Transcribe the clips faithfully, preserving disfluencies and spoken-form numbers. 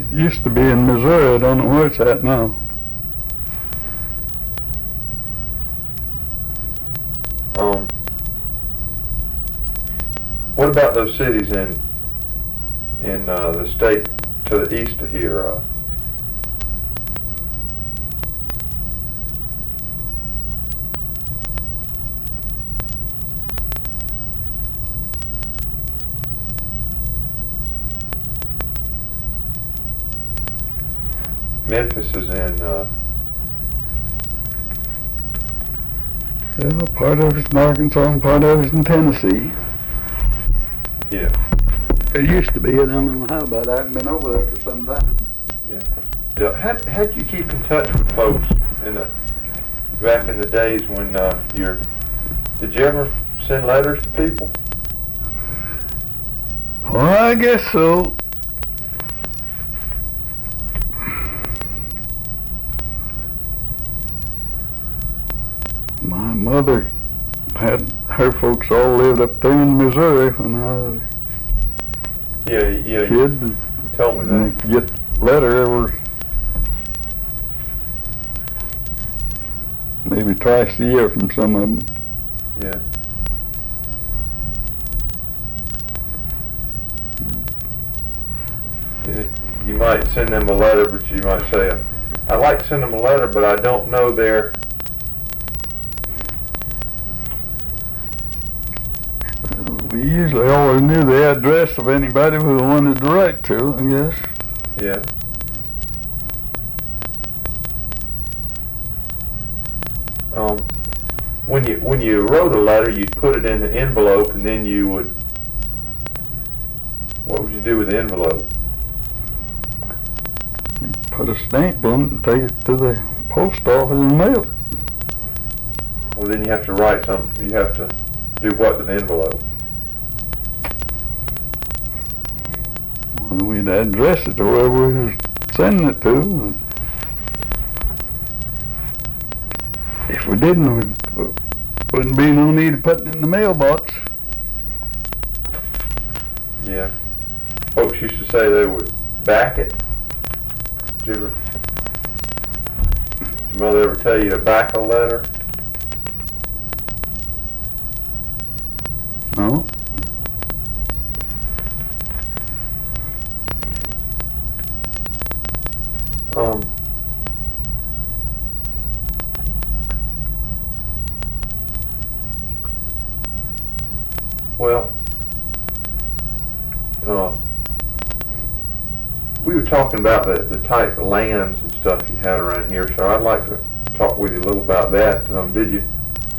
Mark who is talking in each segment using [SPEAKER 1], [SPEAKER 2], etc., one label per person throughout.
[SPEAKER 1] used to be in Missouri. I don't know where it's at now.
[SPEAKER 2] Um, what about those cities in in uh, the state to the east of here? Uh, Memphis is in. Uh,
[SPEAKER 1] Yeah, part of it's in Arkansas and part of it's in Tennessee.
[SPEAKER 2] yeah.
[SPEAKER 1] It used to be. I don't know how, but I haven't been over there for some time.
[SPEAKER 2] Yeah. Yeah. How how'd you keep in touch with folks in the back in the days when uh, you're? Did you ever send letters to people?
[SPEAKER 1] Well, I guess so. My mother had her folks all lived up there in Missouri when I was
[SPEAKER 2] Yeah,
[SPEAKER 1] a
[SPEAKER 2] yeah. You
[SPEAKER 1] kid. And
[SPEAKER 2] told me that.
[SPEAKER 1] they get letter every maybe twice a year from some of them.
[SPEAKER 2] Yeah. You- You might send them a letter, but you might say, "I'd like to send them a letter, but I don't know their."
[SPEAKER 1] We usually always knew the address of anybody we wanted to write to, I guess.
[SPEAKER 2] Yeah. Um, when you when you wrote a letter, you'd put it in an envelope, and then you would. What would you do with the envelope?
[SPEAKER 1] Put a stamp on it and take it to the post office and mail it.
[SPEAKER 2] Well, then you have to write something. You have to do what to the envelope?
[SPEAKER 1] Well, we'd address it to whoever we was sending it to. If we didn't, there wouldn't be no need of putting it in the mailbox.
[SPEAKER 2] Yeah. Folks used to say they would back it. Did you ever? Did your mother ever tell you to back a letter?
[SPEAKER 1] No.
[SPEAKER 2] Um. Well, uh, we were talking about the, the type of lands and stuff you had around here, so I'd like to talk with you a little about that. Um, did you,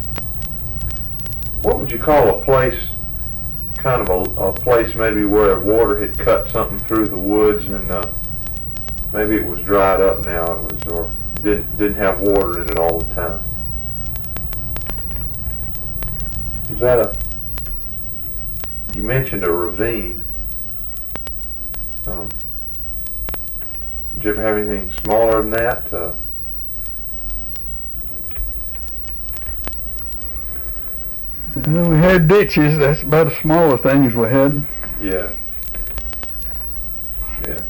[SPEAKER 2] what would you call a place, kind of a, a place maybe where water had cut something through the woods and uh, maybe it was dried up now, it was, or didn't, didn't have water in it all the time? Is that a, you mentioned a ravine. Um, did you ever have anything smaller than that? Uh,
[SPEAKER 1] Well, we had ditches. That's about the smallest things we had.
[SPEAKER 2] yeah. Yeah.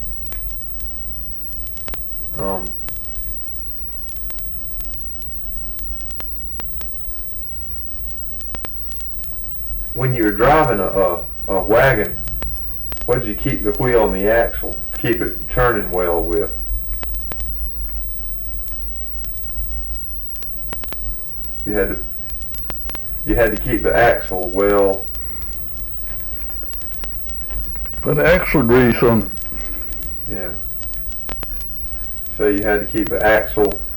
[SPEAKER 2] Um, when you were driving a, a, a wagon, what did you keep the wheel and the axle to keep it turning well with? You had to you had to keep the axle well.
[SPEAKER 1] Put axle grease on it.
[SPEAKER 2] Yeah. So you had to keep the axle